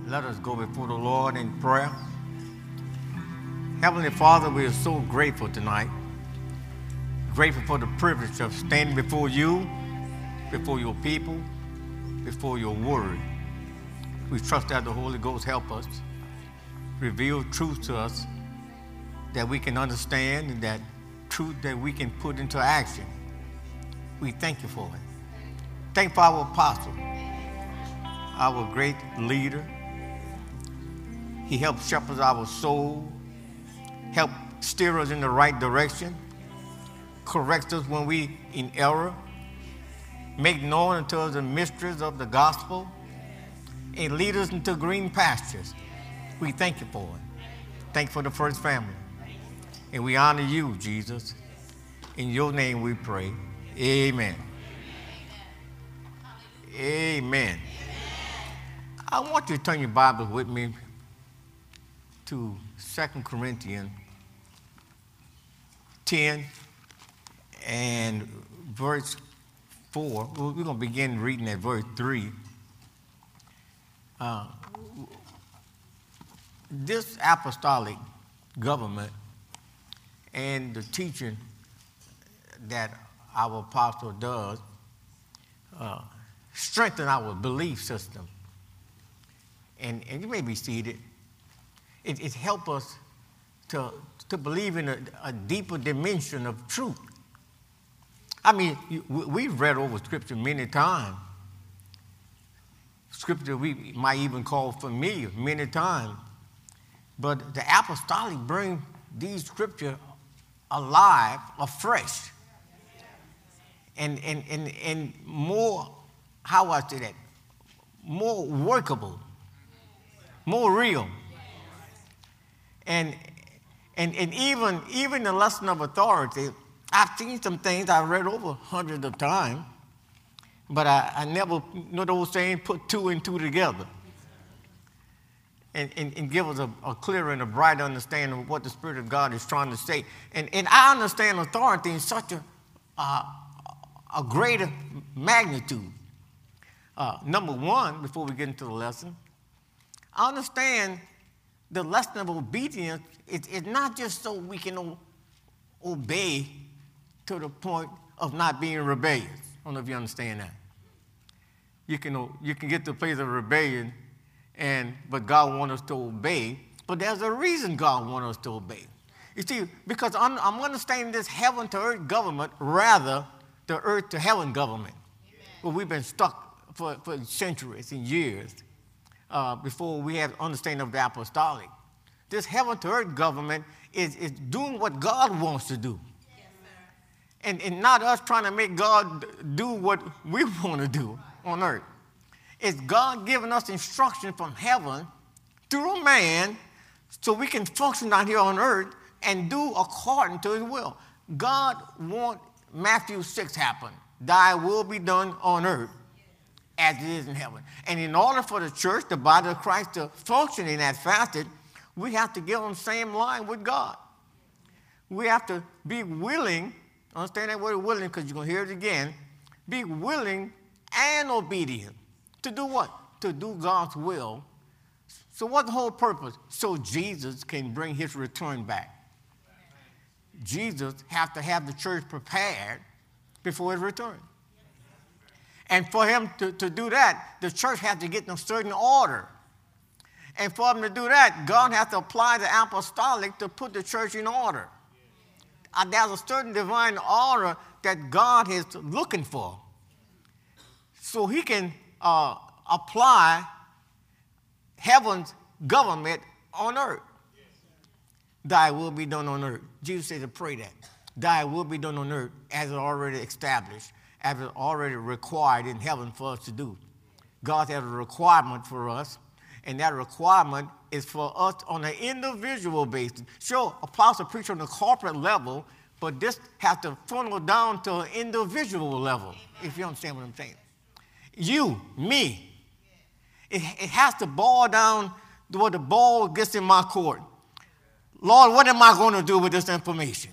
Let us go before the Lord in prayer. Heavenly Father, we are so grateful tonight. Grateful for the privilege of standing before you, before your people, before your word. We trust that the Holy Ghost help us, reveal truth to us that we can understand and that truth that we can put into action. We thank you for it. Thank you for our apostle, our great leader. He helps shepherd our soul, help steer us in the right direction, correct us when we in error, make known unto us the mysteries of the gospel, and lead us into green pastures. We thank you for it. Thank you for the first family. And we honor you, Jesus. In your name we pray. Amen. Amen. I want you to turn your Bible with me to 2 Corinthians 10 and verse 4. We're going to begin reading at verse 3. This apostolic government and the teaching that our apostle does strengthen our belief system. And you may be seated. It helps us to believe in a deeper dimension of truth. I mean, we've read over Scripture many times. Scripture we might even call familiar many times. But the apostolic bring these Scripture alive, afresh. And more, how I say that, more workable, more real. And even the lesson of authority, I've seen some things I've read over hundreds of times, but I never, those saying, put two and two together and give us a clearer and a brighter understanding of what the Spirit of God is trying to say. And I understand authority in such a greater magnitude. Number one, before we get into the lesson, I understand the lesson of obedience is not just so we can obey to the point of not being rebellious. I don't know if you understand that. You can get to the place of rebellion, but God wants us to obey. But there's a reason God wants us to obey. You see, because I'm understanding this heaven to earth government rather the earth to heaven government. Well, we've been stuck for centuries and years. Before we have understanding of the apostolic. This heaven to earth government is doing what God wants to do. Yes, and not us trying to make God do what we want to do on earth. It's God giving us instruction from heaven through a man so we can function out here on earth and do according to his will. God wants Matthew 6 happen. Thy will be done on earth as it is in heaven. And in order for the church, the body of Christ, to function in that facet, we have to get on the same line with God. We have to be willing, understand that word willing because you're going to hear it again, be willing and obedient. To do what? To do God's will. So what's the whole purpose? So Jesus can bring his return back. Jesus has to have the church prepared before his return. And for him to do that, the church has to get in a certain order. And for him to do that, God has to apply the apostolic to put the church in order. There's a certain divine order that God is looking for. So he can apply heaven's government on earth. Thy will be done on earth. Jesus said to pray that. Thy will be done on earth as it already established, as it already required in heaven for us to do. God has a requirement for us, and that requirement is for us on an individual basis. Sure, apostle preach on the corporate level, but this has to funnel down to an individual level, if you understand what I'm saying. You, me. It has to boil down to where the ball gets in my court. Lord, what am I going to do with this information?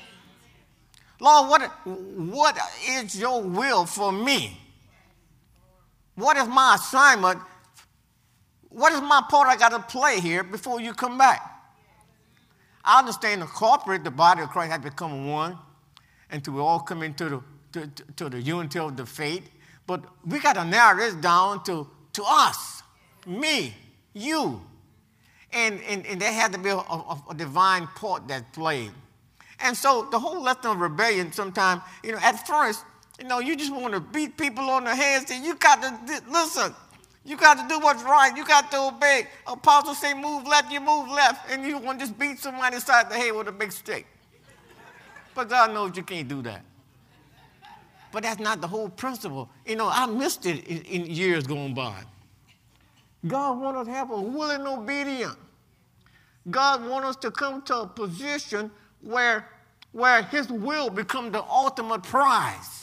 Lord, what is your will for me? What is my assignment what is my part I got to play here before you come back? I understand the body of Christ has become one, and to all come into the unity of the faith. But we got to narrow this down to us, me, you. And there had to be a divine part that played. And so the whole lesson of rebellion sometimes, at first, you just want to beat people on the head. Say, you got to, listen, you got to do what's right. You got to obey. Apostles say move left, you move left. And you want to just beat somebody inside the head with a big stick. But God knows you can't do that. But that's not the whole principle. I missed it in years going by. God wants us to have a willing obedience. God wants us to come to a position where his will becomes the ultimate prize.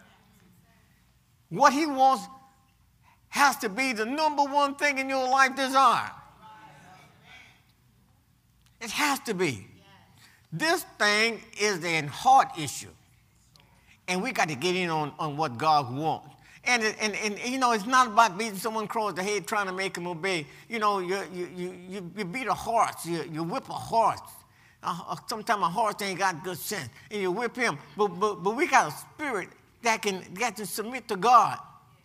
What he wants has to be the number one thing in your life desire. It has to be. This thing is a heart issue. And we got to get in on what God wants. And it's not about beating someone across the head trying to make them obey. You beat a horse. You whip a horse. Sometimes a horse ain't got good sense. And you whip him. But we got a spirit that can get to submit to God.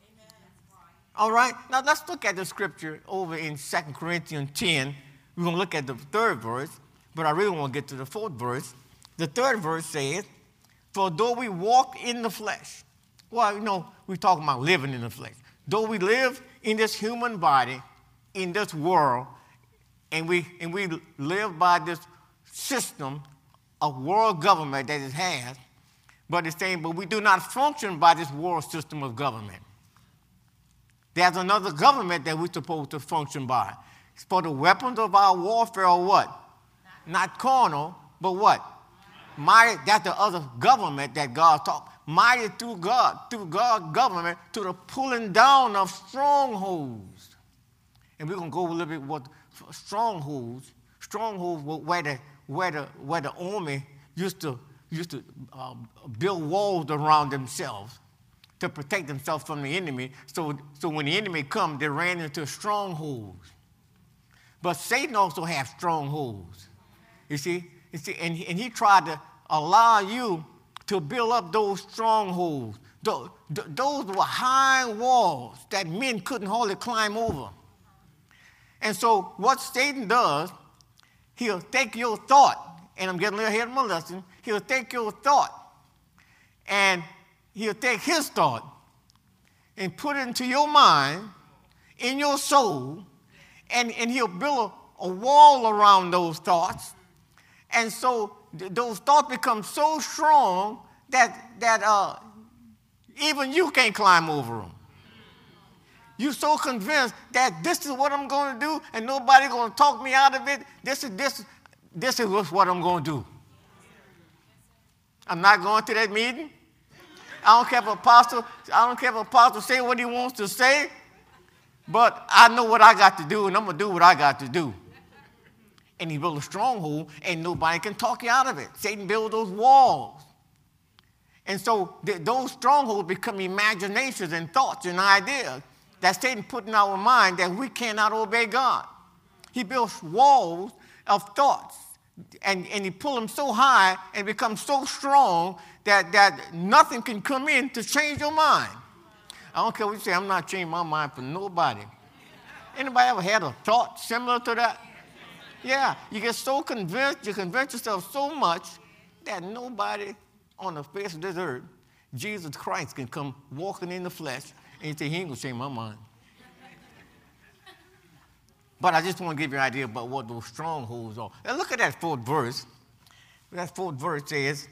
All right? Now let's look at the scripture over in 2 Corinthians 10. We're going to look at the third verse. But I really want to get to the fourth verse. The third verse says, for though we walk in the flesh. Well, we're talking about living in the flesh. Though we live in this human body, in this world, and we live by this system of world government that it has, but it's saying, but we do not function by this world system of government. There's another government that we're supposed to function by. It's for the weapons of our warfare are what? Not carnal, but what? Mighty. That's the other government that God taught. Mighty through God's government, to the pulling down of strongholds. And we're going to go a little bit what strongholds where the army used to build walls around themselves to protect themselves from the enemy. So when the enemy comes, they ran into strongholds. But Satan also has strongholds. You see, and he tried to allow you to build up those strongholds. Those were high walls that men couldn't hardly climb over. And so what Satan does, he'll take your thought, and I'm getting a little ahead of my lesson, he'll take your thought, and he'll take his thought and put it into your mind, in your soul, and he'll build a wall around those thoughts. And so those thoughts become so strong that even you can't climb over them. You're so convinced that this is what I'm going to do, and nobody's going to talk me out of it. This is what I'm going to do. I'm not going to that meeting. I don't care if apostle say what he wants to say, but I know what I got to do, and I'm going to do what I got to do. And he built a stronghold, and nobody can talk you out of it. Satan built those walls. And so those strongholds become imaginations and thoughts and ideas that Satan put in our mind that we cannot obey God. He builds walls of thoughts, and he pulled them so high and become so strong that nothing can come in to change your mind. I don't care what you say, I'm not changing my mind for nobody. Anybody ever had a thought similar to that? Yeah, you get so convinced, you convince yourself so much that nobody on the face of this earth, Jesus Christ, can come walking in the flesh and you say, he ain't going to change my mind. But I just want to give you an idea about what those strongholds are. Now look at that fourth verse. That fourth verse says,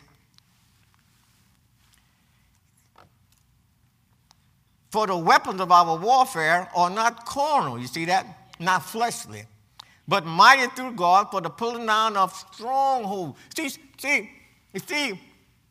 for the weapons of our warfare are not carnal, you see that? Not fleshly, but mighty through God for the pulling down of strongholds. You see,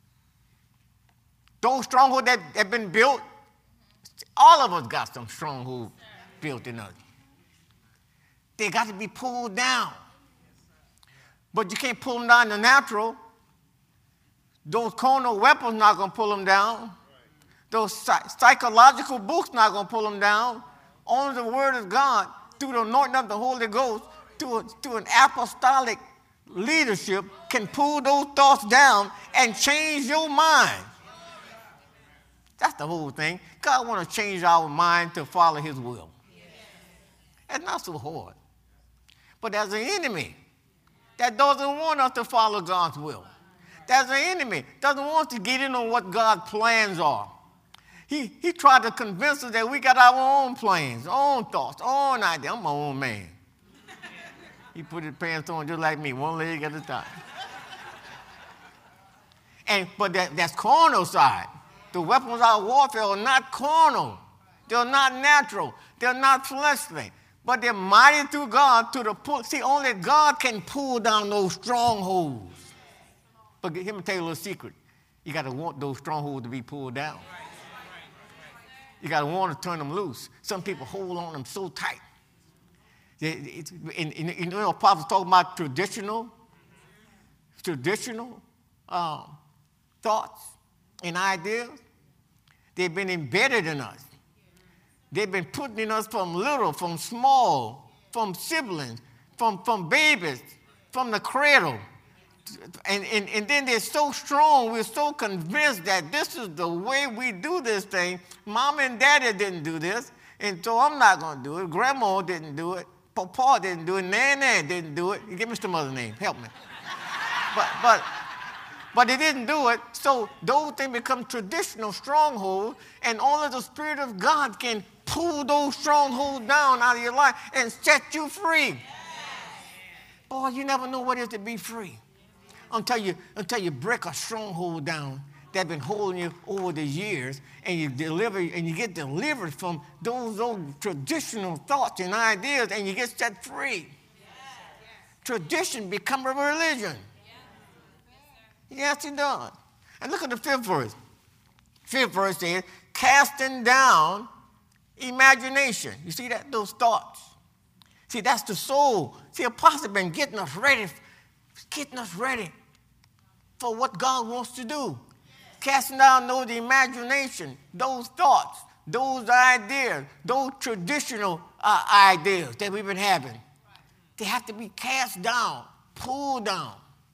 those strongholds that have been built, all of us got some strongholds built in us. They got to be pulled down. But you can't pull them down in the natural. Those carnal weapons not going to pull them down. Those psychological books not going to pull them down. Only the Word of God through the anointing of the Holy Ghost, to an apostolic leadership, can pull those thoughts down and change your mind. That's the whole thing. God wants to change our mind to follow his will. That's not so hard. But there's an enemy that doesn't want us to follow God's will. There's an enemy that doesn't want to get in on what God's plans are. He tried to convince us that we got our own plans, own thoughts, own ideas. I'm my own man. He put his pants on just like me, one leg at a time. But that's carnal side. The weapons of our warfare are not carnal. They're not natural. They're not fleshly. But they're mighty through God to the pull. See, only God can pull down those strongholds. But let me tell you a little secret. You got to want those strongholds to be pulled down. You got to want to turn them loose. Some people hold on them so tight. You know, Apostles talk about traditional thoughts and ideas. They've been embedded in us. They've been put in us from little, from small, from siblings, from babies, from the cradle. And then they're so strong, we're so convinced that this is the way we do this thing. Mom and Daddy didn't do this, and so I'm not going to do it. Grandma didn't do it. Papa didn't do it. Nana didn't do it. Give me some other name. Help me. But they didn't do it, so those things become traditional strongholds, and only the Spirit of God can pull those strongholds down out of your life and set you free. Boy, you never know what it is to be free until you break a stronghold down that's been holding you over the years, and you get delivered from those traditional thoughts and ideas, and you get set free. Tradition become a religion. Yes, it does. And look at the 5th verse. 5th verse says, casting down imagination. You see that? Those thoughts. See, that's the soul. See, Apostle been getting us ready for what God wants to do. Casting down those imagination, those thoughts, those ideas, those traditional ideas that we've been having. They have to be cast down, pulled down.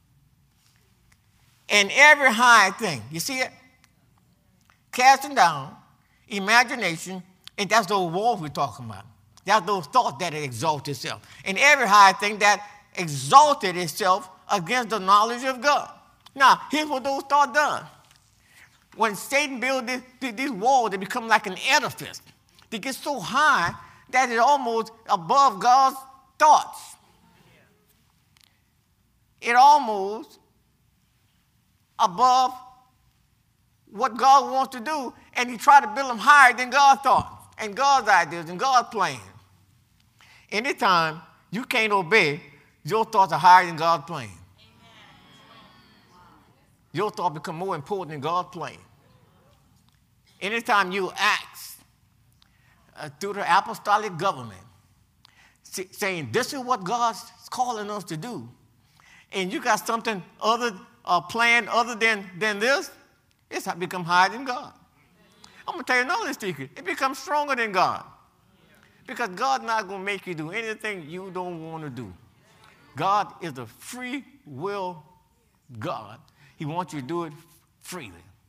And every high thing, you see it? Casting down imagination, and that's those walls we're talking about. That's those thoughts that exalt itself. And every high thing that exalted itself against the knowledge of God. Now, here's what those thoughts done. When Satan built these walls, they become like an edifice. They get so high that it's almost above God's thoughts. It almost above what God wants to do, and he tried to build them higher than God thought, and God's ideas, and God's plan. Anytime you can't obey, your thoughts are higher than God's plan. Your thoughts become more important than God's plan. Anytime you act through the apostolic government, saying this is what God's calling us to do, and you got something plan other than this, it's become higher than God. I'm going to tell you another secret. It becomes stronger than God. Because God's not going to make you do anything you don't want to do. God is a free will God. He wants you to do it freely.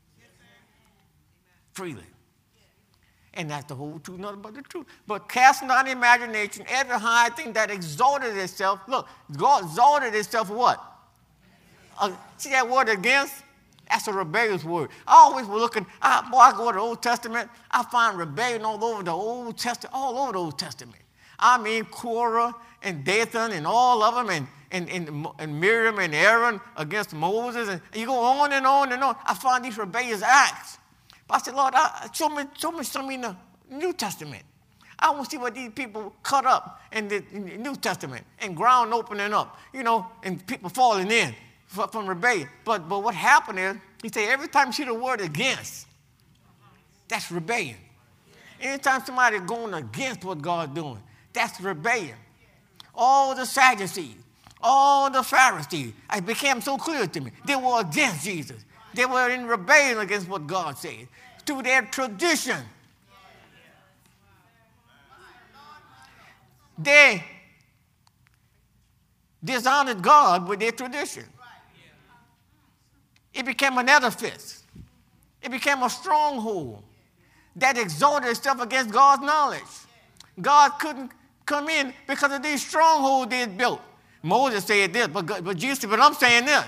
Freely. And that's the whole truth, nothing but the truth. But casting down imagination, every high thing that exalted itself. Look, God exalted itself what? See that word against? That's a rebellious word. I always was looking, I go to the Old Testament, I find rebellion all over the Old Testament, all over the Old Testament. I mean, Korah and Dathan and all of them, and Miriam and Aaron against Moses, and you go on and on and on. I find these rebellious acts. But I said, Lord, show me some in the New Testament. I want to see what these people cut up in the New Testament and ground opening up, and people falling in from rebellion. But what happened is, he said, every time you see the word against, that's rebellion. Anytime somebody going against what God's doing, that's rebellion. All the Sadducees, all the Pharisees, it became so clear to me. They were against Jesus. They were in rebellion against what God said, through their tradition. They dishonored God with their tradition. It became an edifice. It became a stronghold that exalted itself against God's knowledge. God couldn't come in because of these strongholds they had built. Moses said this, but Jesus said, but I'm saying this.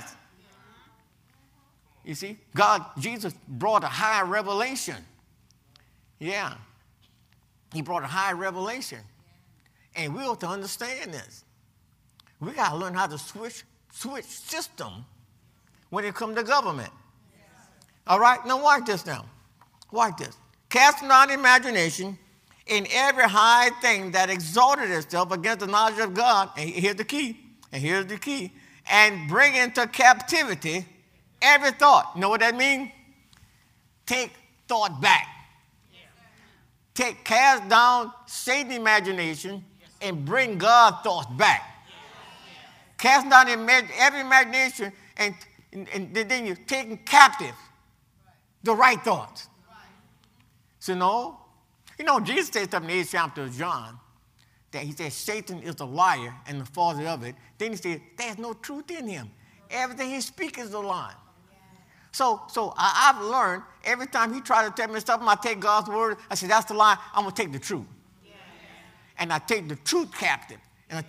You see, Jesus brought a high revelation. Yeah. He brought a high revelation. And we ought to understand this. We got to learn how to switch system when it comes to government. All right? Now watch this now. Watch this. Casting down imagination in every high thing that exalted itself against the knowledge of God. And here's the key. And bring into captivity every thought. You know what that means? Take thought back. Cast down Satan's imagination and bring God's thoughts back. Cast down every imagination and then you're taking captive the right thoughts. So Jesus said something in the 8th chapter of John that he said Satan is a liar and the father of it. Then he said there's no truth in him. Everything he speaks is a lie. So I've learned every time he tries to tell me something, I take God's word. I say, that's the lie. I'm going to take the truth. Yeah. And I take the truth captive.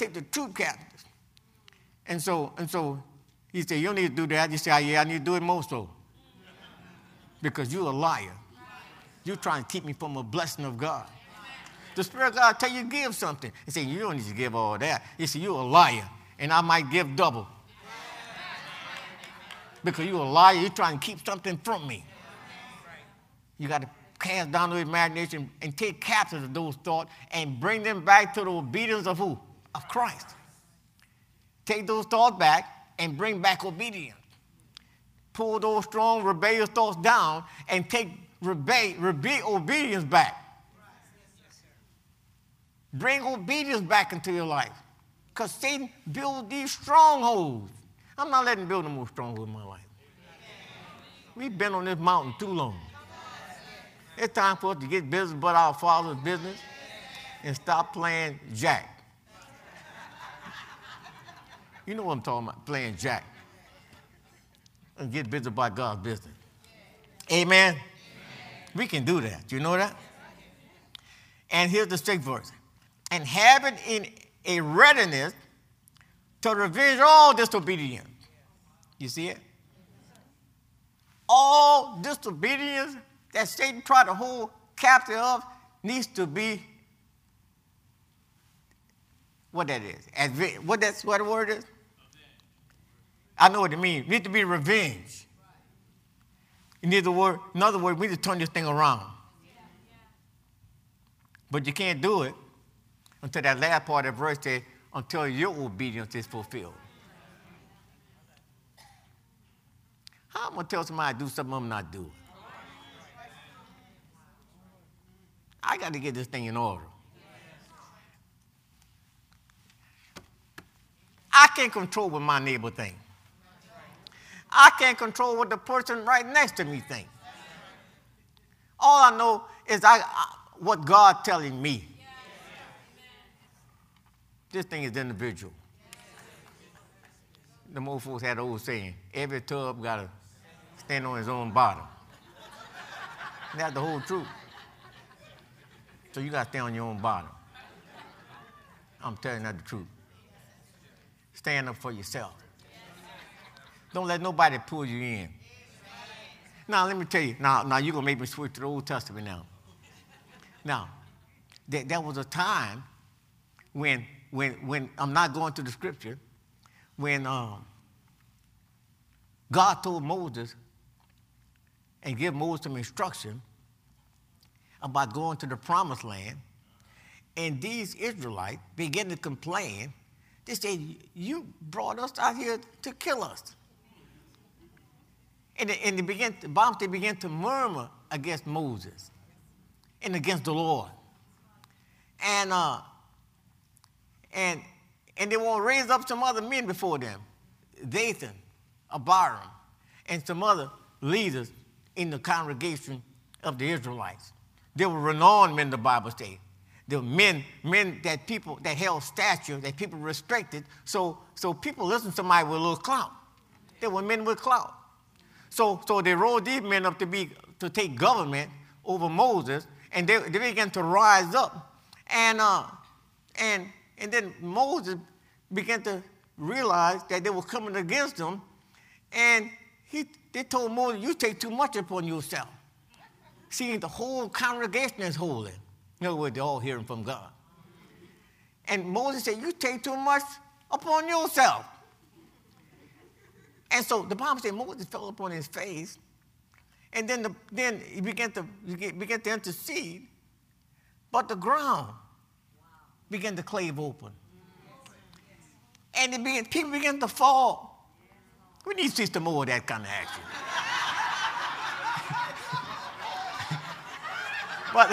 And so he said, you don't need to do that. You say, oh, yeah, I need to do it more so. Because you're a liar. You're trying to keep me from a blessing of God. The Spirit of God tell you to give something. He said, you don't need to give all that. He said, you're a liar. And I might give double. Because you're a liar, you're trying to keep something from me. You got to cast down the imagination and take captive of those thoughts and bring them back to the obedience of who? Of Christ. Take those thoughts back and bring back obedience. Pull those strong, rebellious thoughts down and take obedience back. Bring obedience back into your life. Because Satan builds these strongholds. I'm not letting him build no more strongholds in my life. We've been on this mountain too long. It's time for us to get busy about our Father's business and stop playing jack. You know what I'm talking about, playing jack. And get busy about God's business. Amen? We can do that. You know that? And here's the 6th verse. And have it in a readiness to revenge all disobedience. You see it? All disobedience that Satan tried to hold captive of needs to be what that is. What the word is? I know what it means. It needs to be revenge. In other words, we need to turn this thing around. But you can't do it until that last part of the verse says, until your obedience is fulfilled. How am I going to tell somebody to do something I'm not doing? I got to get this thing in order. I can't control what my neighbor thinks. I can't control what the person right next to me thinks. All I know is what God telling me. This thing is individual. The old folks had the old saying, every tub got to stand on his own bottom. That's the whole truth. So you got to stand on your own bottom. I'm telling you the truth. Stand up for yourself. Don't let nobody pull you in. Now, let me tell you. Now you're going to make me switch to the Old Testament now. Now, there was a time when I'm not going to the scripture, when God told Moses and give Moses some instruction about going to the promised land, and these Israelites began to complain. They said, you brought us out here to kill us. And they began to murmur against Moses and against the Lord. And they want to raise up some other men before them, Dathan, Abiram, and some other leaders in the congregation of the Israelites. They were renowned men, the Bible says. the men that people that held stature, that people respected. So people listened to somebody with a little clout. They were men with clout. So they rolled these men up to take government over Moses, and they began to rise up. And then Moses began to realize that they were coming against him, and they told Moses, "You take too much upon yourself." See, the whole congregation is holy. In other words, they're all hearing from God. And Moses said, "You take too much upon yourself." And so the Bible said Moses fell upon his face, and then he began to intercede, but the ground began to cleave open. And people began to fall. We need to see some more of that kind of action. But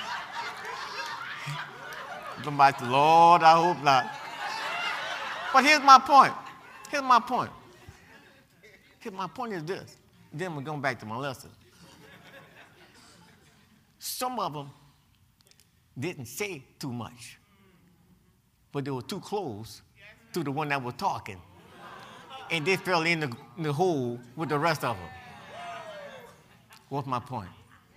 somebody said, "Lord, I hope not." But here's my point. My point is this. Then we're going back to my lesson. Some of them didn't say too much, but they were too close to the one that was talking, and they fell in the hole with the rest of them. What's my point?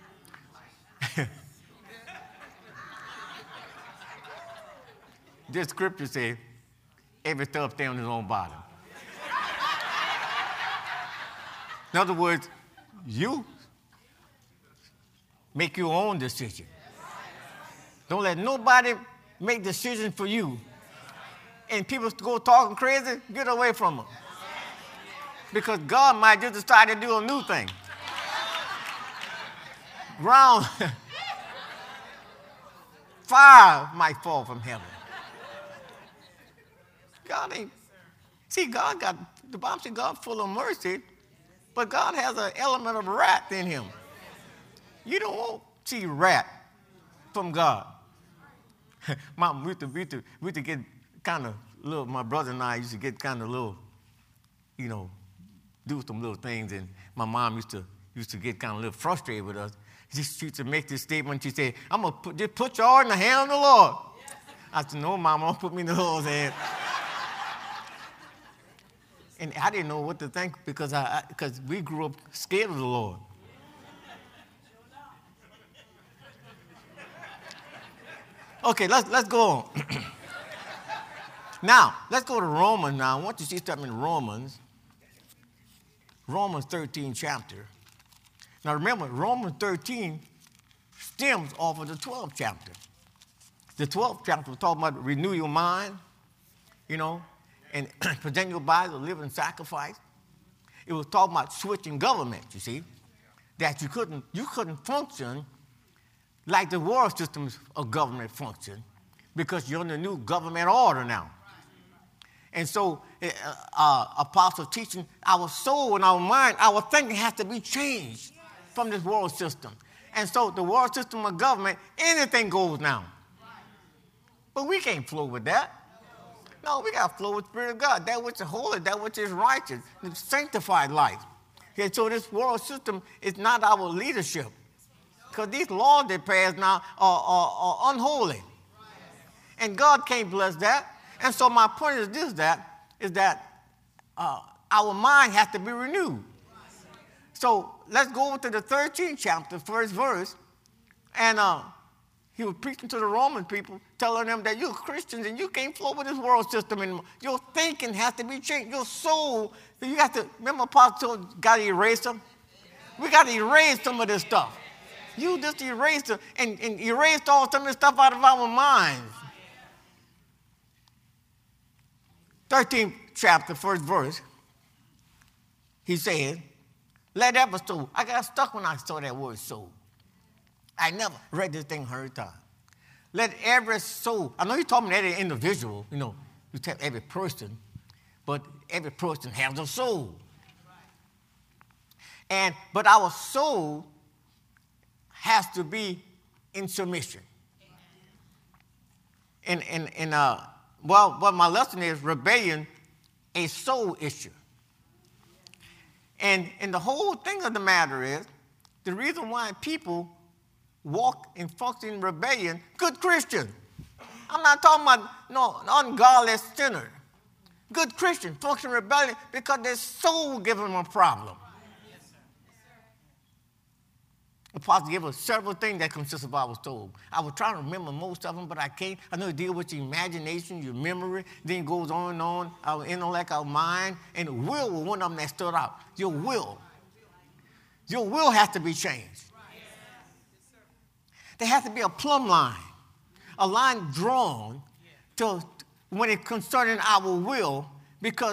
This scripture says, "Every thug stay on his own bottom." In other words, you make your own decision. Don't let nobody make decisions for you. And people go talking crazy, get away from them. Because God might just decide to do a new thing. Ground, fire might fall from heaven. God ain't, see, the Bible says God's full of mercy, but God has an element of wrath in him. You don't want to see wrath from God. Mom, we used to get kind of little, my brother and I used to get kind of little, do some little things, and my mom used to get kind of a little frustrated with us. She used to make this statement. She said, "I'm going to just put y'all in the hand of the Lord." I said, "No, Mom, don't put me in the Lord's hand." And I didn't know what to think because we grew up scared of the Lord. Okay, let's go on. Now, let's go to Romans now. I want you to see something in Romans 13 chapter. Now remember, Romans 13 stems off of the 12th chapter. The 12th chapter was talking about renew your mind, and present your body a living sacrifice. It was talking about switching government, you see, that you couldn't function like the world systems of government function because you're in the new government order now. And so, apostle teaching, our soul and our mind, our thinking has to be changed from this world system. And so the world system of government, anything goes now. But we can't flow with that. No, we got to flow with the Spirit of God, that which is holy, that which is righteous, the sanctified life. Okay, so this world system is not our leadership. Because these laws they pass now are unholy. And God can't bless that. And so my point is that our mind has to be renewed. So let's go over to the 13th chapter, first verse. And he was preaching to the Roman people, telling them that you're Christians and you can't flow with this world system anymore. Your thinking has to be changed. Your soul, you have to, remember Apostle got to erase them? We got to erase some of this stuff. You just erased it and erased all some of this stuff out of our minds. 13th chapter, first verse, he said, "Let every soul," I got stuck when I saw that word soul. I never read this thing 100 times. Let every soul, I know you're talking about every individual, you tell every person, but every person has a soul. But our soul has to be in submission. What my lesson is, rebellion, a soul issue. And the whole thing of the matter is, the reason why people walk and function in rebellion, good Christian. I'm not talking about no ungodly sinner. Good Christian function in rebellion because their soul giving them a problem. The apostle gave us several things that consist of our soul. I was trying to remember most of them, but I can't. I know it deals with your imagination, your memory, then it goes on and on, our intellect, our mind, and the will was one of them that stood out. Your will. Your will has to be changed. There has to be a plumb line, a line drawn to when it concerning our will, because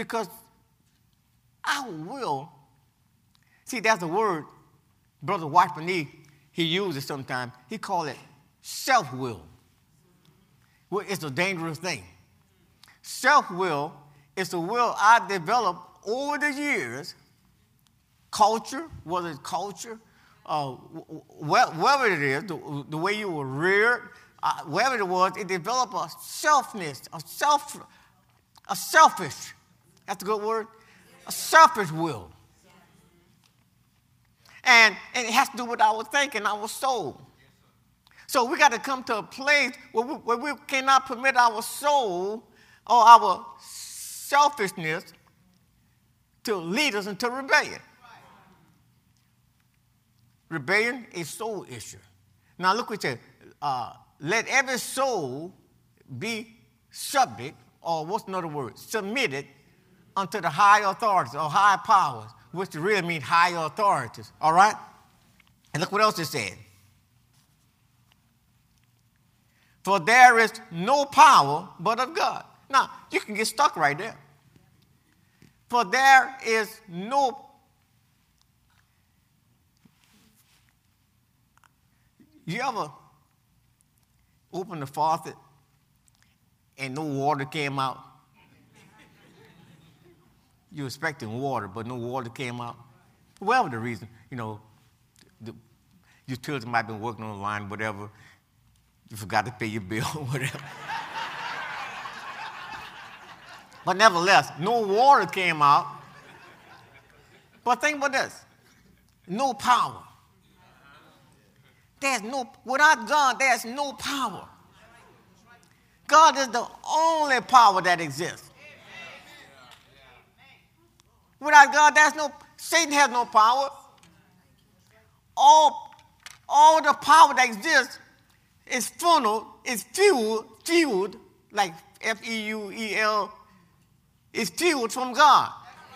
our will, see, that's a word Brother Watchman, he uses sometimes. He call it self-will. Well, it's a dangerous thing. Self-will is the will I developed over the years. Culture, whether it's culture, whatever it is, the way you were reared, whatever it was, it developed a selfness, a selfish, that's a good word, a selfish will. And it has to do with our thinking, our soul. So we got to come to a place where we cannot permit our soul or our selfishness to lead us into rebellion. Rebellion is soul issue. Now look what it says. Let every soul be subject, or what's another word? Submitted unto the high authorities or high powers, which really means higher authorities, all right? And look what else it said. For there is no power but of God. Now, you can get stuck right there. For there is no, you ever open the faucet and no water came out? You're expecting water, but no water came out. Whatever the reason, the utilities might have been working on the line, whatever. You forgot to pay your bill, whatever. But nevertheless, no water came out. But think about this. No power. Without God, there's no power. God is the only power that exists. Without God, Satan has no power. All the power that exists is fueled, like F-E-U-E-L, is fueled from God.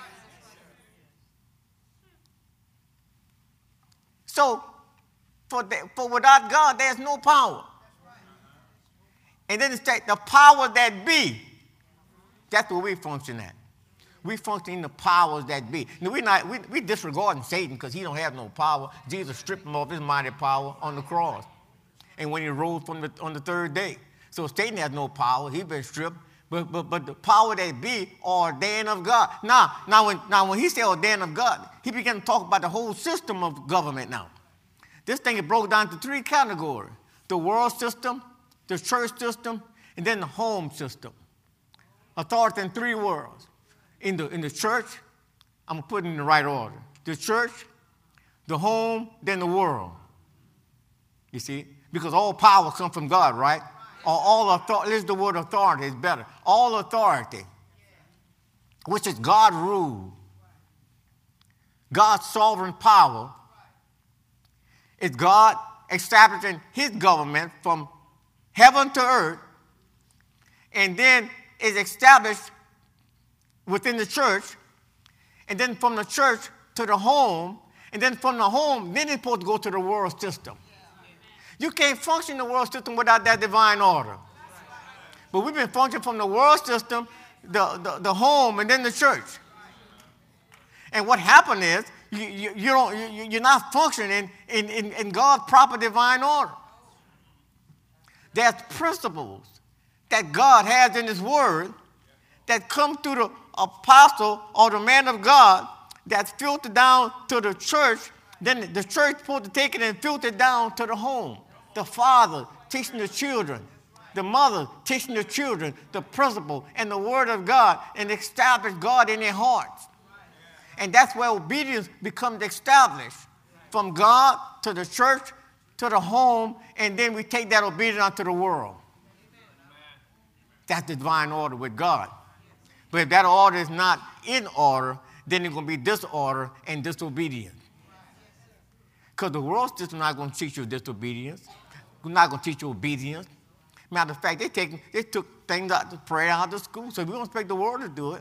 So, for without God, there's no power. And then it's the power that be. That's where we function at. We function in the powers that be. Now, we disregarding Satan because he don't have no power. Jesus stripped him of his mighty power on the cross. And when he rose on the third day. So Satan has no power. He's been stripped. But the power that be ordained of God. Now when he said ordained of God, he began to talk about the whole system of government now. This thing is broke down to three categories. The world system, the church system, and then the home system. Authority in three worlds. In the church, I'm going to put it in the right order. The church, the home, then the world. You see? Because all power comes from God, right? Or all authority, let's use the word authority, it's better. All authority, which is God's rule, God's sovereign power, is God establishing his government from heaven to earth, and then is established within the church, and then from the church to the home, and then from the home, then it's supposed to go to the world system. You can't function in the world system without that divine order. But we've been functioning from the world system, the home, and then the church. And what happened is, you're not functioning in God's proper divine order. There's principles that God has in his word that come through the apostle or the man of God that's filtered down to the church. Then the church supposed to take it and filter it down to the home. The father teaching the children, the mother teaching the children the principle and the word of God, and establish God in their hearts. And that's where obedience becomes established from God to the church to the home, and then we take that obedience out to the world. That's the divine order with God. But if that order is not in order, then there's going to be disorder and disobedience. Because the world system is not going to teach you disobedience. They're not going to teach you obedience. Matter of fact, they took things out to pray out of school, so we don't expect the world to do it.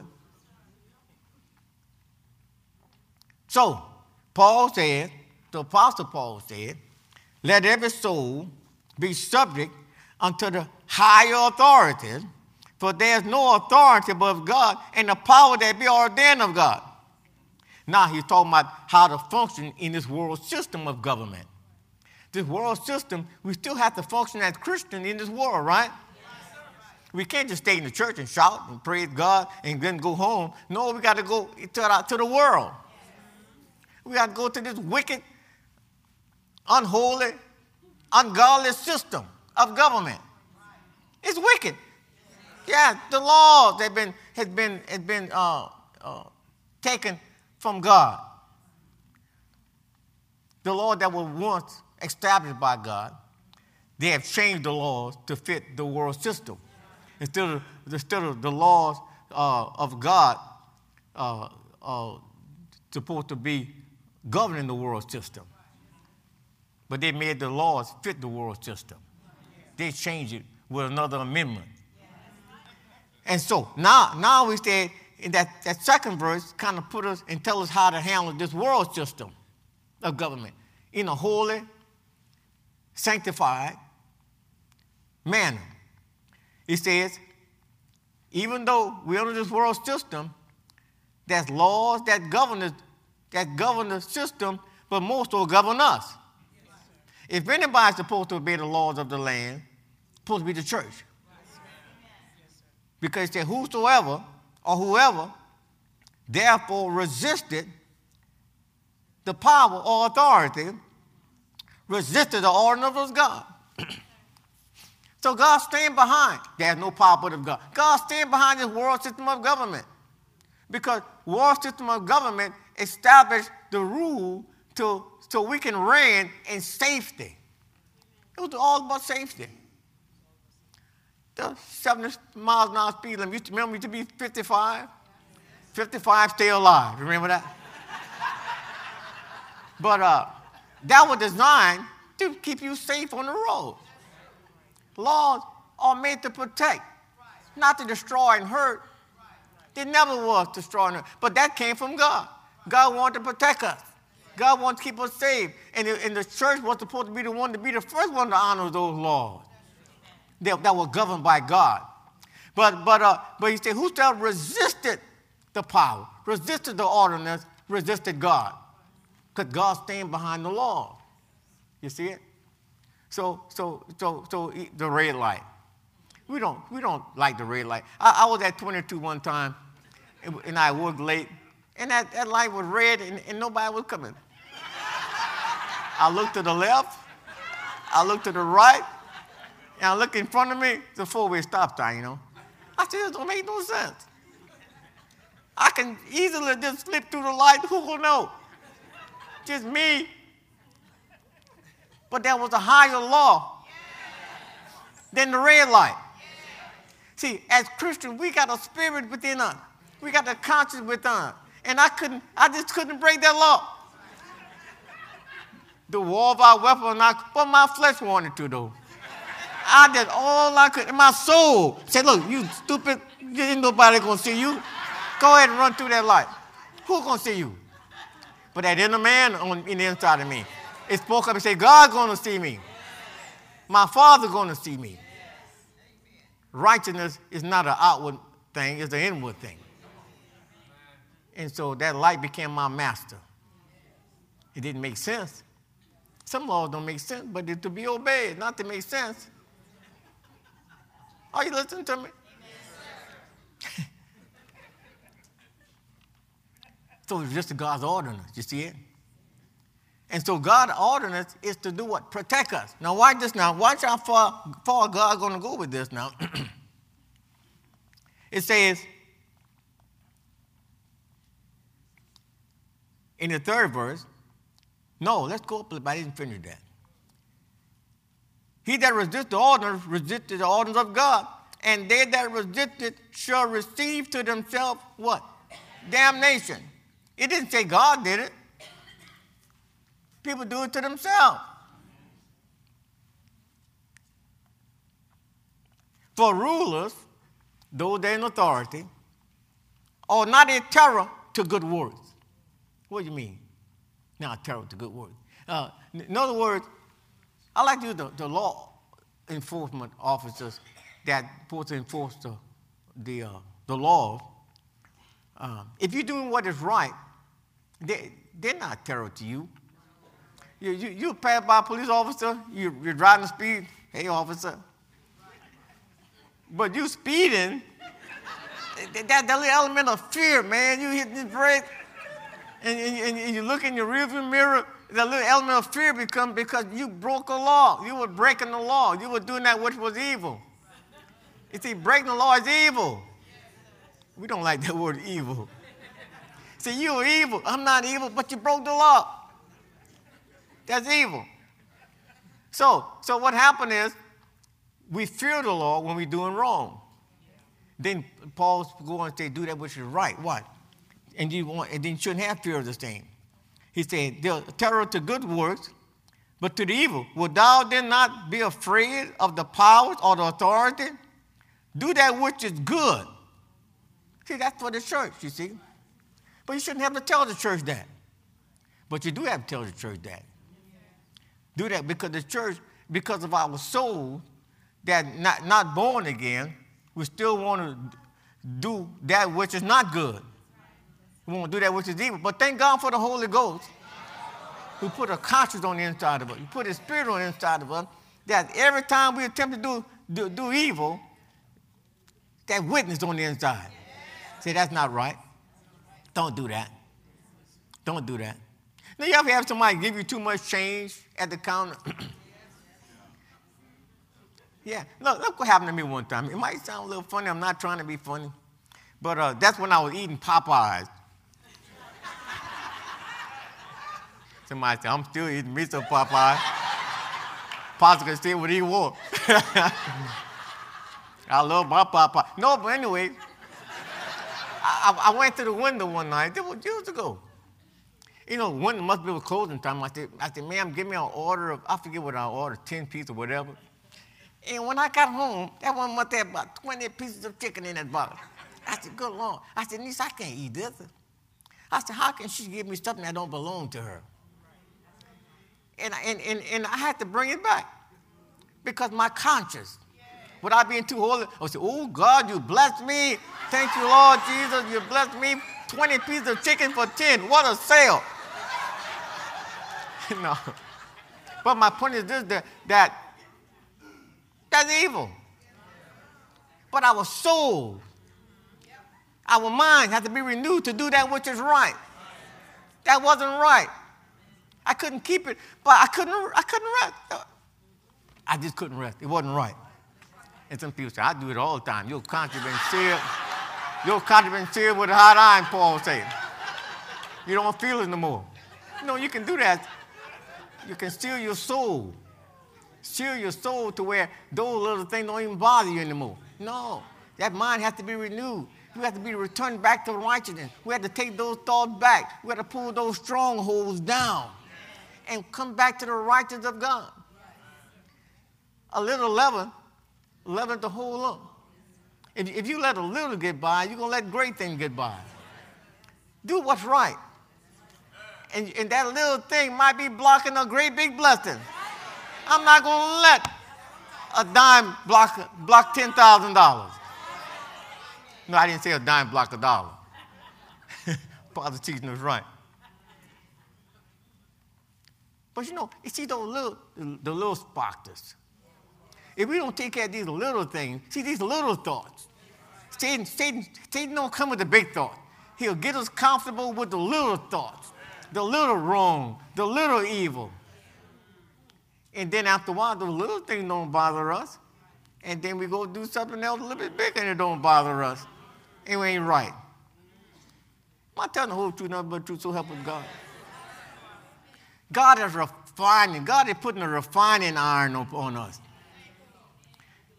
So, Paul said, the Apostle Paul said, let every soul be subject unto the higher authorities, for there is no authority above God, and the power that be ordained of God. Now he's talking about how to function in this world system of government. This world system, we still have to function as Christians in this world, right? Yes, we can't just stay in the church and shout and praise God and then go home. No, we got to go to the world. We got to go to this wicked, unholy, ungodly system of government. It's wicked. Yeah, the laws have been taken from God. The law that was once established by God, they have changed the laws to fit the world system. Instead of the laws of God supposed to be governing the world system. But they made the laws fit the world system. They changed it with another amendment. And so now we say in that second verse kind of put us and tell us how to handle this world system of government in a holy, sanctified manner. It says, even though we're under this world system, there's laws that govern the system, but most will govern us. If anybody's supposed to obey the laws of the land, it's supposed to be the church. Because it says, whosoever or whoever therefore resisted the power or authority, resisted the ordinance of God. So God stand behind. There's no power but of God. God stand behind this world system of government. Because world system of government established the rule so we can reign in safety. It was all about safety. The 70 miles an hour speed limit, remember it to be 55? 55, stay alive. Remember that? But that was designed to keep you safe on the road. Laws are made to protect, not to destroy and hurt. They never was destroy and hurt. But that came from God. God wanted to protect us. God wanted to keep us safe. And the church was supposed to be the first one to honor those laws that were governed by God. But he said, whosoever resisted the power, resisted the ordinance, resisted God. Because God stands behind the law. You see it? So the red light. We don't like the red light. I was at 22 one time, and I worked late, and that light was red, and nobody was coming. I looked to the left, I looked to the right, and I looked in front of me. It's a four-way stop sign, you know. I said, this don't make no sense. I can easily just slip through the light. Who will know? Just me. But there was a higher law than the red light. See, as Christians, we got a spirit within us. We got a conscience within us. And I just couldn't break that law. The war of our weapon, but my flesh wanted to, though. I did all I could. And my soul said, look, you stupid, ain't nobody going to see you. Go ahead and run through that light. Who's going to see you? But that inner man in the inside of me, it spoke up and said, God's going to see me. My Father's going to see me. Righteousness is not an outward thing, it's an inward thing. And so that light became my master. It didn't make sense. Some laws don't make sense, but they're to be obeyed, not to make sense. Are you listening to me? Yes, so it's just God's ordinance, you see it? And so God's ordinance is to do what? Protect us. Now watch this now. Watch how far God's going to go with this now. It says, in the third verse, no, let's go up, but I didn't finish that. He that resisteth the ordinance resisteth the ordinance of God. And they that resist it shall receive to themselves what? Damnation. It didn't say God did it. People do it to themselves. For rulers, those that in authority, are not a terror to good works. What do you mean? Not a terror to good works. In other words, I like to use the law enforcement officers that supposed to enforce the law. If you're doing what is right, they're not terror to you. You pass by a police officer, you're driving speed, hey officer. But you speeding, that little element of fear, man, you hit the brake, and you look in your rearview mirror, that little element of fear becomes because you broke a law. You were breaking the law. You were doing that which was evil. You see, breaking the law is evil. We don't like that word evil. See, you were evil. I'm not evil, but you broke the law. That's evil. So what happened is, we fear the law when we're doing wrong. Then Paul goes on and say, do that which is right. What? And then you shouldn't have fear of the same. He said, they're terror to good works, but to the evil. Would thou then not be afraid of the powers or the authority? Do that which is good. See, that's for the church, you see. But you shouldn't have to tell the church that. But you do have to tell the church that. Do that because the church, because of our soul, that not born again, we still want to do that which is not good. We want to do that which is evil. But thank God for the Holy Ghost, who put a conscience on the inside of us. He put his spirit on the inside of us, that every time we attempt to do evil, that witness on the inside. Say, that's not right. Don't do that. Don't do that. Now, you ever have somebody give you too much change at the counter? Yeah, look what happened to me one time. It might sound a little funny. I'm not trying to be funny. But that's when I was eating Popeyes. Somebody said, I'm still eating me some Popeyes. Pastor can say what he wants. I love my Popeyes. No, but anyway, I went to the window one night. It was years ago. You know, the window must be closing time. I said, ma'am, give me an order of, I forget what I ordered, 10 pieces or whatever. And when I got home, that one must have about 20 pieces of chicken in that box. I said, good Lord. I said, niece, I can't eat this. I said, how can she give me something that don't belong to her? And I had to bring it back because my conscience, without being too holy, I said, oh, God, you blessed me. Thank you, Lord Jesus. You blessed me. 20 pieces of chicken for 10. What a sale. No. But my point is this, that's evil. But our soul, our mind has to be renewed to do that which is right. That wasn't right. I couldn't keep it, but I couldn't rest. I just couldn't rest. It wasn't right. And some people say, I do it all the time. Your conscience been seared. Your conscience been seared with a hot iron, Paul said. You don't feel it no more. No, you can do that. You can seal your soul. Seal your soul to where those little things don't even bother you anymore. No, that mind has to be renewed. You have to be returned back to righteousness. We have to take those thoughts back. We have to pull those strongholds down and come back to the righteousness of God. A little leaven the whole lump. If you let a little get by, you're going to let great things get by. Do what's right. And that little thing might be blocking a great big blessing. I'm not going to let a dime block $10,000. No, I didn't say a dime block $1. Father teaching us right. But you see the little sparks. If we don't take care of these little things, see these little thoughts. Satan don't come with the big thought. He'll get us comfortable with the little thoughts, the little wrong, the little evil. And then after a while, the little things don't bother us. And then we go do something else a little bit bigger and it don't bother us. It ain't right. I'm not telling the whole truth, nothing but the truth, so help us God. God is refining. God is putting a refining iron on us.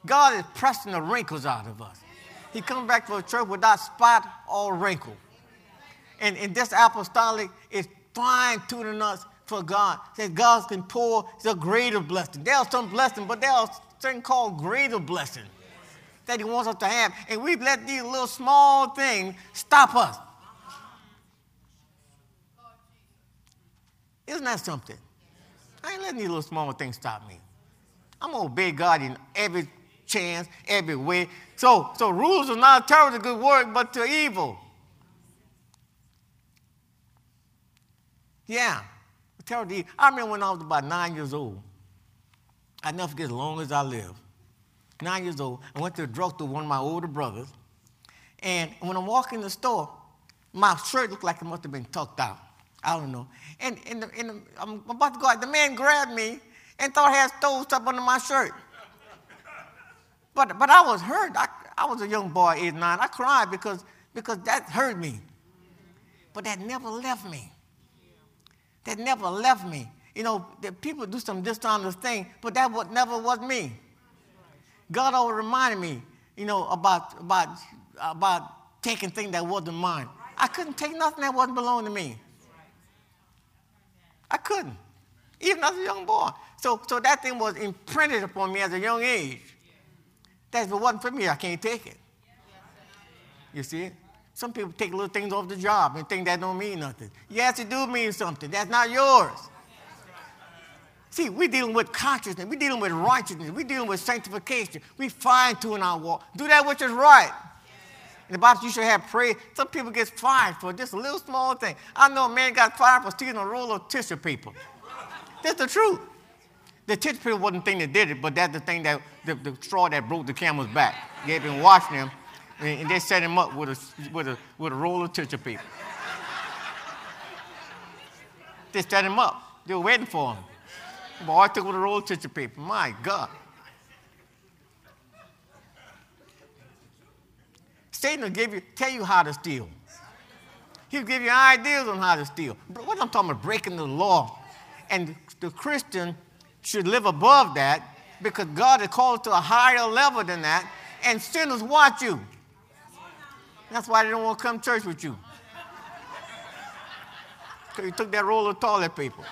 God is pressing the wrinkles out of us. He comes back to a church without spot or wrinkle. And this apostolic is fine-tuning us for God. That God can pour the greater blessing. There are some blessings, but there are certain called greater blessing that he wants us to have. And we've let these little small things stop us. Isn't that something? I ain't letting these little small things stop me. I'm going to obey God in every chance, every way. So rules are not a terror to good work, but to evil. Yeah, terror to evil. I remember when I was about 9 years old. I never forget as long as I live. 9 years old, I went to the drugstore with one of my older brothers. And when I'm walking in the store, my shirt looked like it must have been tucked out. I don't know. And I'm about to go out. The man grabbed me and thought I had stole stuff under my shirt. But I was hurt. I was a young boy, 8, 9. I cried because that hurt me. But that never left me. That never left me. You know, people do some dishonest thing, but that never was me. God always reminded me, you know, about taking things that wasn't mine. I couldn't take nothing that wasn't belonging to me. I couldn't, even as a young boy. So that thing was imprinted upon me as a young age. That if it wasn't for me, I can't take it. You see it? Some people take little things off the job and think that don't mean nothing. Yes, it do mean something. That's not yours. See, we're dealing with consciousness. We're dealing with righteousness. We're dealing with sanctification. We fine-tune our walk. Do that which is right. In the Bible, you should have praise. Some people get fired for just a little small thing. I know a man got fired for stealing a roll of tissue paper. That's the truth. The tissue paper wasn't the thing that did it, but that's the thing that, the straw that broke the camel's back. They had been washing him, and they set him up with a roll of tissue paper. They set him up. They were waiting for him. The boy took with a roll of tissue paper. My God. Satan will tell you how to steal. He'll give you ideas on how to steal. But what I'm talking about, breaking the law. And the Christian should live above that because God has called to a higher level than that. And sinners watch you. That's why they don't want to come to church with you. Because you took that roll of toilet paper.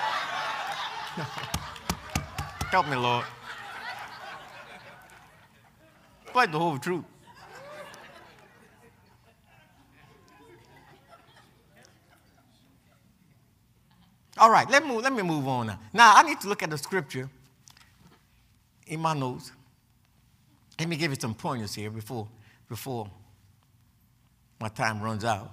Help me, Lord. But the whole truth. All right, let me move on now. Now, I need to look at the scripture in my notes. Let me give you some pointers here before my time runs out.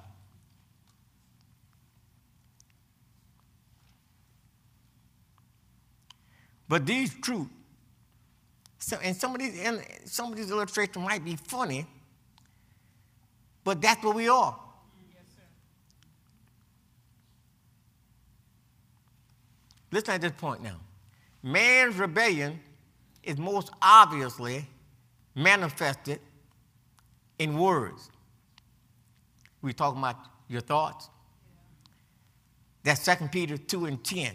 But these truths, and some of these illustrations might be funny, but that's what we are. Listen at this point now. Man's rebellion is most obviously manifested in words. We're talking about your thoughts. That's 2 Peter 2 and 10.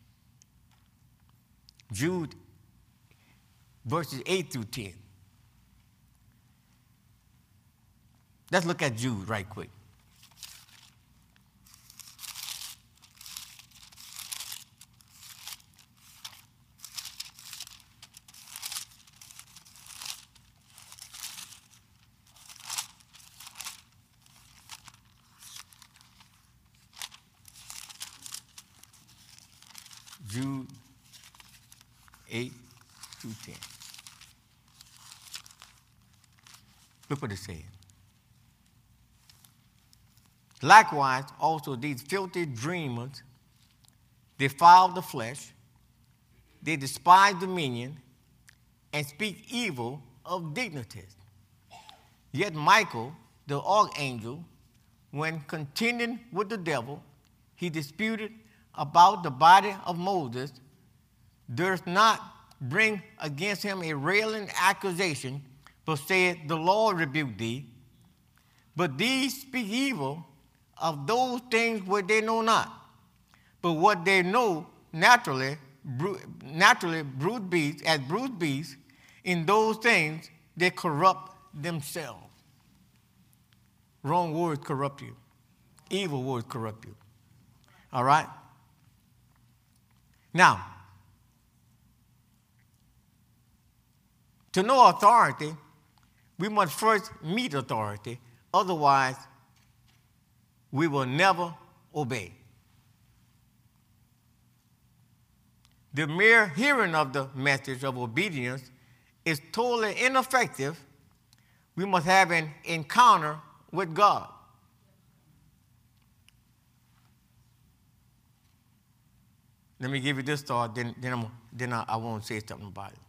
Jude, verses 8 through 10. Let's look at Jude right quick. Jude 8 through 10. Look what it says. Likewise, also these filthy dreamers defile the flesh, they despise dominion, and speak evil of dignities. Yet Michael, the archangel, when contending with the devil, he disputed about the body of Moses, durst not bring against him a railing accusation, but said, the Lord rebuke thee. But these speak evil of those things which they know not. But what they know naturally, brute beasts, in those things that corrupt themselves. Wrong words corrupt you. Evil words corrupt you. All right? Now, to know authority, we must first meet authority. Otherwise, we will never obey. The mere hearing of the message of obedience is totally ineffective. We must have an encounter with God. Let me give you this thought, then I won't say something about it.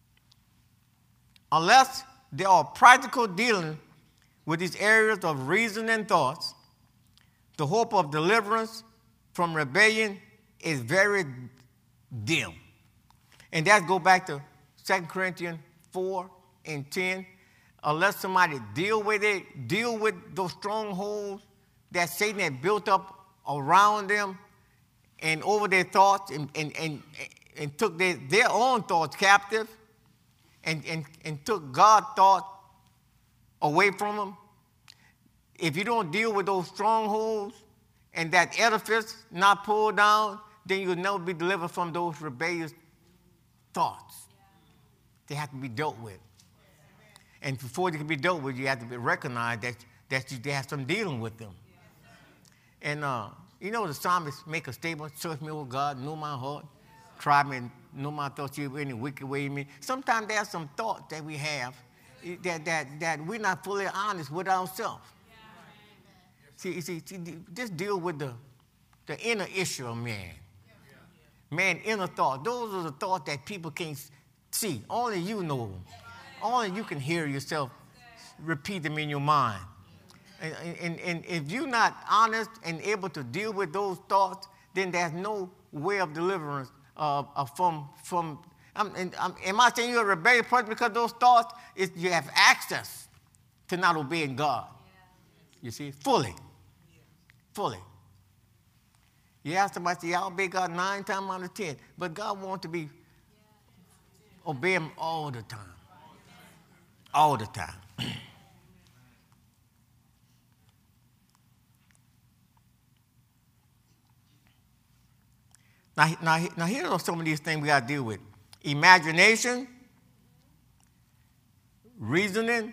Unless there are practical dealing with these areas of reason and thoughts, the hope of deliverance from rebellion is very dim. And that go back to 2 Corinthians 4 and 10. Unless somebody deal with those strongholds that Satan had built up around them and over their thoughts and took their own thoughts captive and took God's thought away from them. If you don't deal with those strongholds and that edifice not pulled down, then you'll never be delivered from those rebellious thoughts. They have to be dealt with. And before they can be dealt with, you have to be recognized that you have some dealing with them. And the psalmist make a statement, search me, O God, know my heart, try me, know my thoughts, you any wicked way in me. Sometimes there's some thoughts that we have that we're not fully honest with ourselves. See, just deal with the inner issue of man. Man, inner thought. Those are the thoughts that people can't see. Only you know them. Only you can hear yourself repeat them in your mind. And if you're not honest and able to deal with those thoughts, then there's no way of deliverance from. Am I saying you're a rebellious person because those thoughts? You have access to not obeying God. You see, fully. You ask somebody, I'll obey God 9 times out of 10. But God wants to be obey Him all the time. All the time. Now, here are some of these things we got to deal with. Imagination, reasoning,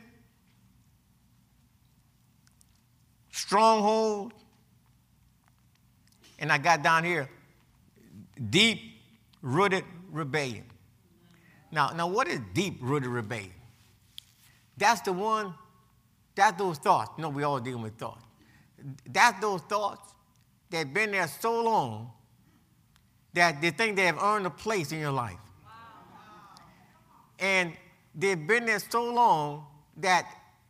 stronghold, and I got down here, deep-rooted rebellion. Now, what is deep-rooted rebellion? That's those thoughts. No, we all dealing with thoughts. That's those thoughts that have been there so long that they think they have earned a place in your life. Wow. And they've been there so long that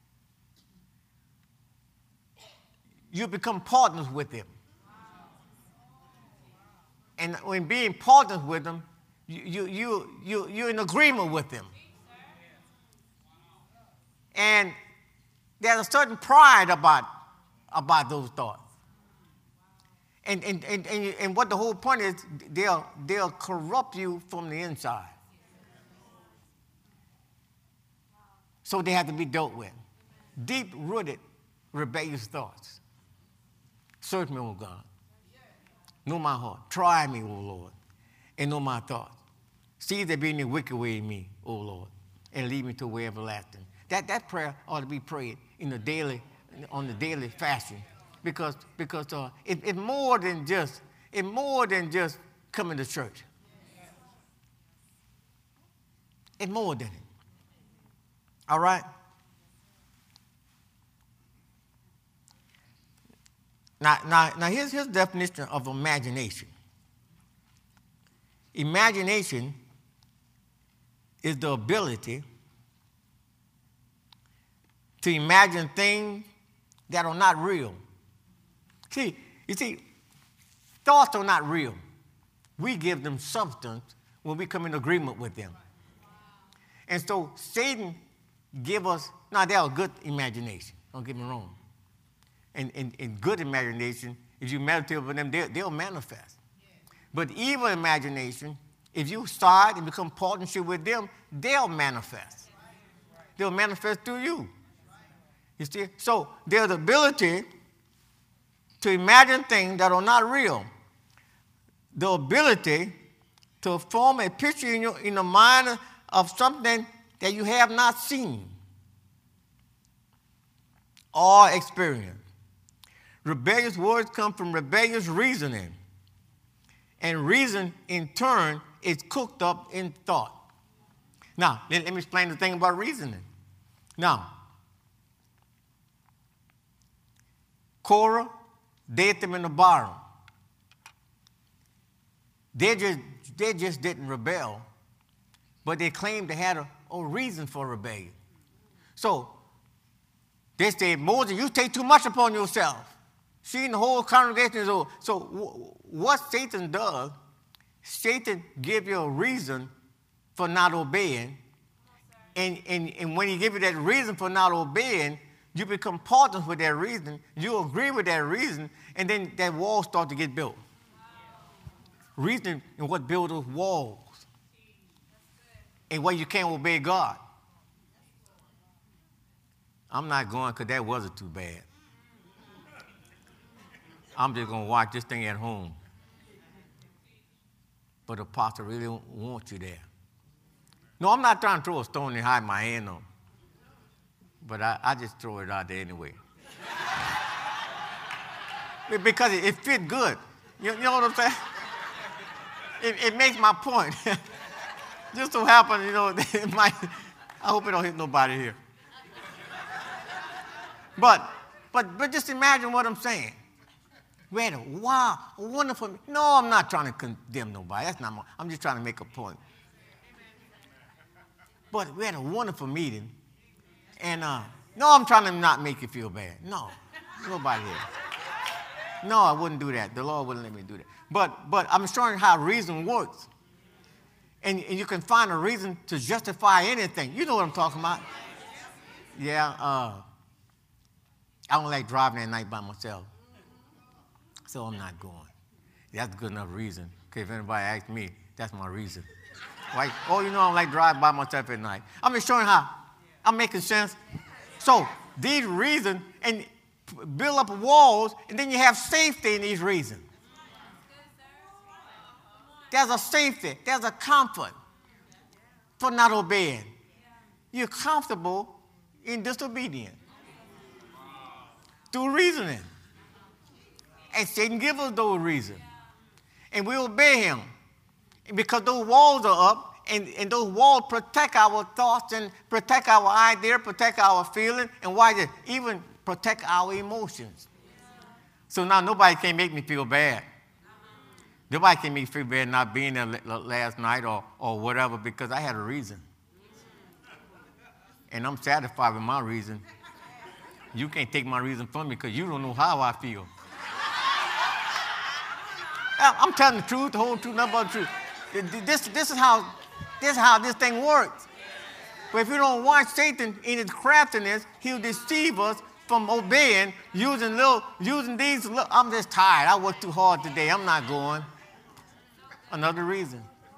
you become partners with them. And when being partners with them, you're in agreement with them. And there's a certain pride about those thoughts. And what the whole point is, they'll corrupt you from the inside. So they have to be dealt with. Deep-rooted, rebellious thoughts. Search me, O God. Know my heart. Try me, O Lord, and know my thoughts. See if there be any wicked way in me, O Lord, and lead me to a way everlasting. That prayer ought to be prayed on the daily fasting. Because it's more than just coming to church. It's more than it. All right? Now here's his definition of imagination. Imagination is the ability to imagine things that are not real. You see, thoughts are not real. We give them substance when we come in agreement with them. And so Satan give us, now they are good imagination, don't get me wrong. And good imagination, if you meditate over them, they'll manifest. But evil imagination If you start and become partnership with them, they'll manifest. They'll manifest through you. You see? So there's the ability to imagine things that are not real. The ability to form a picture in the mind of something that you have not seen or experienced. Rebellious words come from rebellious reasoning. And reason, in turn, is cooked up in thought. Now, let me explain the thing about reasoning. Now, Korah, Dathan, and Abiram, they just didn't rebel, but they claimed they had a reason for rebellion. So, they said, Moses, you take too much upon yourself. See, the whole congregation is over. So what Satan does, Satan gives you a reason for not obeying. And when he gives you that reason for not obeying, you become partners with that reason. You agree with that reason, and then that wall starts to get built. Reason is what builds those walls. And where you can't obey God. I'm not going because that wasn't too bad. I'm just going to watch this thing at home. But the apostle really don't want you there. No, I'm not trying to throw a stone and hide my hand on. But I just throw it out there anyway. Because it fit good. You know what I'm saying? It makes my point. Just so happens, it might. I hope it don't hit nobody here. But just imagine what I'm saying. We had a wonderful. No, I'm not trying to condemn nobody. That's not. I'm just trying to make a point. But we had a wonderful meeting, and no, I'm trying to not make you feel bad. No, nobody here. No, I wouldn't do that. The Lord wouldn't let me do that. But I'm showing how reason works, and you can find a reason to justify anything. You know what I'm talking about? Yeah. I don't like driving at night by myself. So I'm not going. That's a good enough reason. Because if anybody asks me, that's my reason. Like, I don't like driving by myself at night. I'm just showing how I'm making sense. So these reasons and build up walls, and then you have safety in these reasons. There's a safety. There's a comfort for not obeying. You're comfortable in disobedience through reasoning. And Satan gives us those reasons. And we obey him. Because those walls are up, and those walls protect our thoughts and protect our idea, protect our feeling, and even protect our emotions. So now nobody can make me feel bad. Nobody can make me feel bad not being there last night or whatever, because I had a reason. And I'm satisfied with my reason. You can't take my reason from me because you don't know how I feel. I'm telling the truth, the whole truth, nothing but the truth. This is how this thing works. But if you don't watch Satan in his craftiness, he'll deceive us from obeying, using these. I'm just tired. I worked too hard today. I'm not going. Another reason.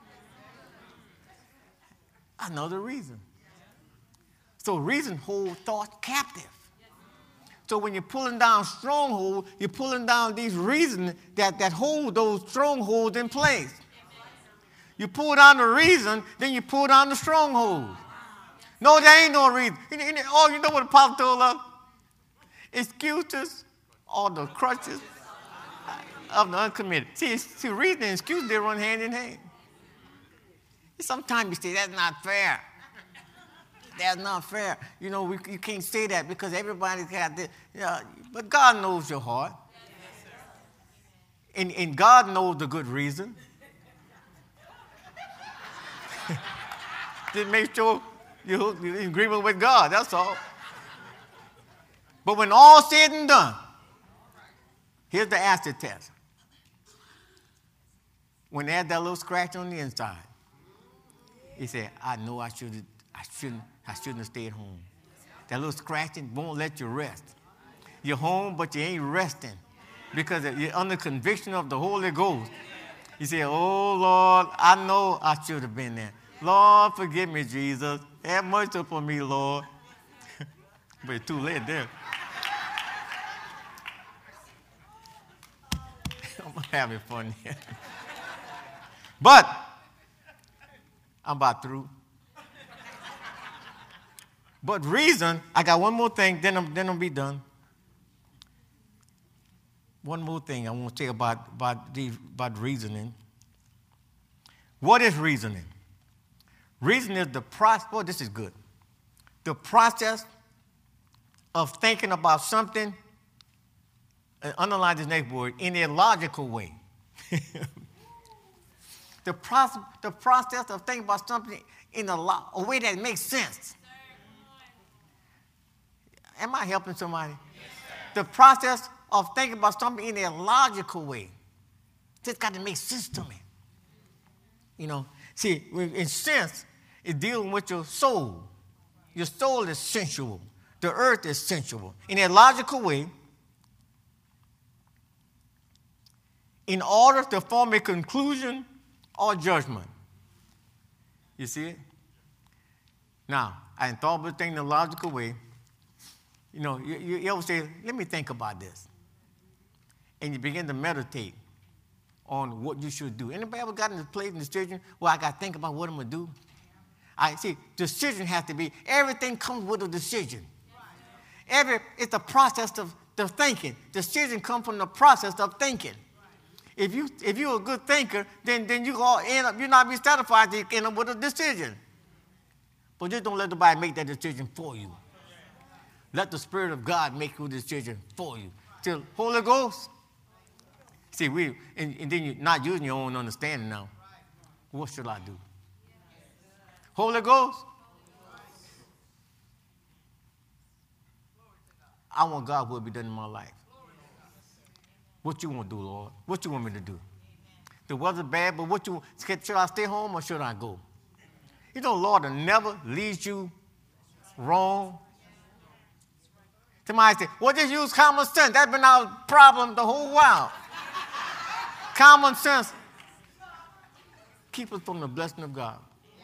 Another reason. So reason holds thoughts captive. So when you're pulling down strongholds, you're pulling down these reasons that hold those strongholds in place. You pull down the reason, then you pull down the stronghold. No, there ain't no reason. You know what the Apostle told us? Excuses are the crutches of the uncommitted. See, reason and excuse, they run hand in hand. Sometimes you say, that's not fair. That's not fair. You can't say that because everybody's got this. But God knows your heart. And God knows the good reason. Just make sure you're in agreement with God, that's all. But when all said and done, here's the acid test. When they had that little scratch on the inside, he said, I know I shouldn't have stayed home. That little scratching won't let you rest. You're home, but you ain't resting because you're under conviction of the Holy Ghost. You say, oh, Lord, I know I should have been there. Lord, forgive me, Jesus. Have mercy upon me, Lord. But it's too late there. I'm having fun here. But I'm about through. But reason, I got one more thing, then I'll be done. One more thing I want to say about reasoning. What is reasoning? Reasoning is the process. Oh, this is good. The process of thinking about something, and underline this next word, in a logical way. The process of thinking about something in a way that makes sense. Am I helping somebody? Yes, the process of thinking about something in a logical way. Just got to make sense to me. You know, see, in sense, it's dealing with your soul. Your soul is sensual. The earth is sensual. In a logical way, in order to form a conclusion or judgment. You see it? Now, I thought about things in a logical way. You know, you ever say, let me think about this. And you begin to meditate on what you should do. Anybody ever got in a place in decision where I got to think about what I'm going to do? I see, decision has to be, everything comes with a decision. It's a process of thinking. Decision comes from the process of thinking. If you're a good thinker, then you all end up, you're not be satisfied to end up with a decision. But just don't let nobody make that decision for you. Let the Spirit of God make your decision for you. Till Holy Ghost. See, and then you're not using your own understanding now. What should I do? Holy Ghost. I want God's will to be done in my life. What you want to do, Lord? What you want me to do? The weather's bad, but should I stay home or should I go? You know, Lord will never lead you wrong. Somebody say, well, just use common sense. That's been our problem the whole while. Common sense. Keep us from the blessing of God.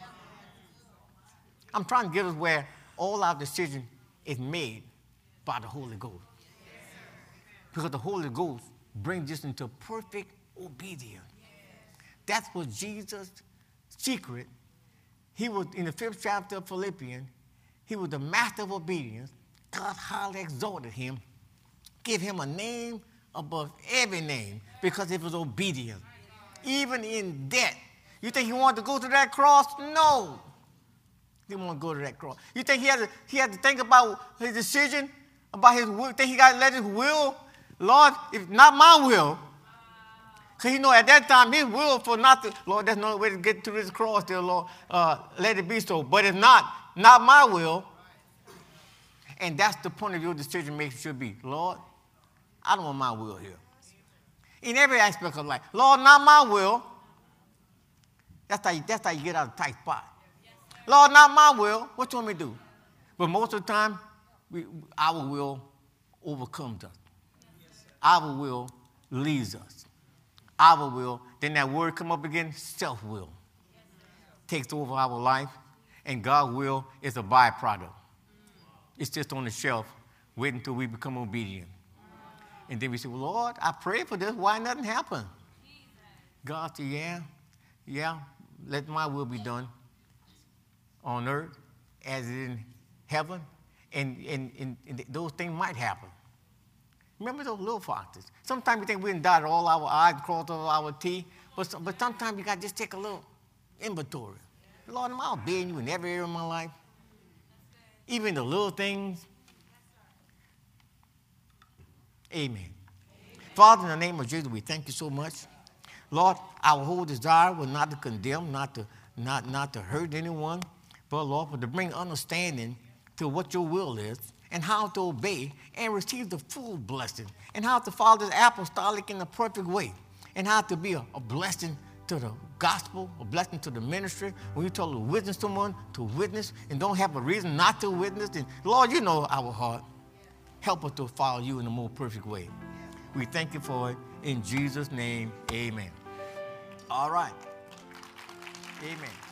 I'm trying to get us where all our decision is made by the Holy Ghost. Because the Holy Ghost brings us into perfect obedience. That's what Jesus' secret. He was in the 5th chapter of Philippians. He was the master of obedience. God highly exalted him, give him a name above every name because he was obedient. Even in death. You think he wanted to go to that cross? No. He didn't want to go to that cross. You think he had to think about his decision, about his will? Think he got to let his will? Lord, if not my will, because you know at that time his will for not to, Lord, there's no way to get to this cross there, Lord. Let it be so. But if not my will. And that's the point of your decision making should be, Lord, I don't want my will here. In every aspect of life, Lord, not my will. That's how you get out of a tight spot. Lord, not my will. What you want me to do? But most of the time, our will overcomes us. Our will leads us. Our will, then that word come up again, self-will. Takes over our life, and God's will is a byproduct. It's just on the shelf, waiting until we become obedient. And then we say, well, Lord, I prayed for this. Why nothing happened? God said, yeah, let my will be done on earth as it is in heaven. And those things might happen. Remember those little foxes. Sometimes we think we didn't dot all our I's, cross all our T's, but sometimes you got to just take a little inventory. Lord, am I obeying you in every area of my life? Even the little things. Amen. Father, in the name of Jesus, we thank you so much. Lord, our whole desire was not to condemn, not to hurt anyone, but Lord, but to bring understanding to what your will is and how to obey and receive the full blessing and how to follow this apostolic in the perfect way and how to be a blessing to the gospel, a blessing to the ministry. When you tell to witness someone, to witness, and don't have a reason not to witness, then Lord, you know our heart. Help us to follow you in a more perfect way. We thank you for it. In Jesus' name, amen. All right. Amen.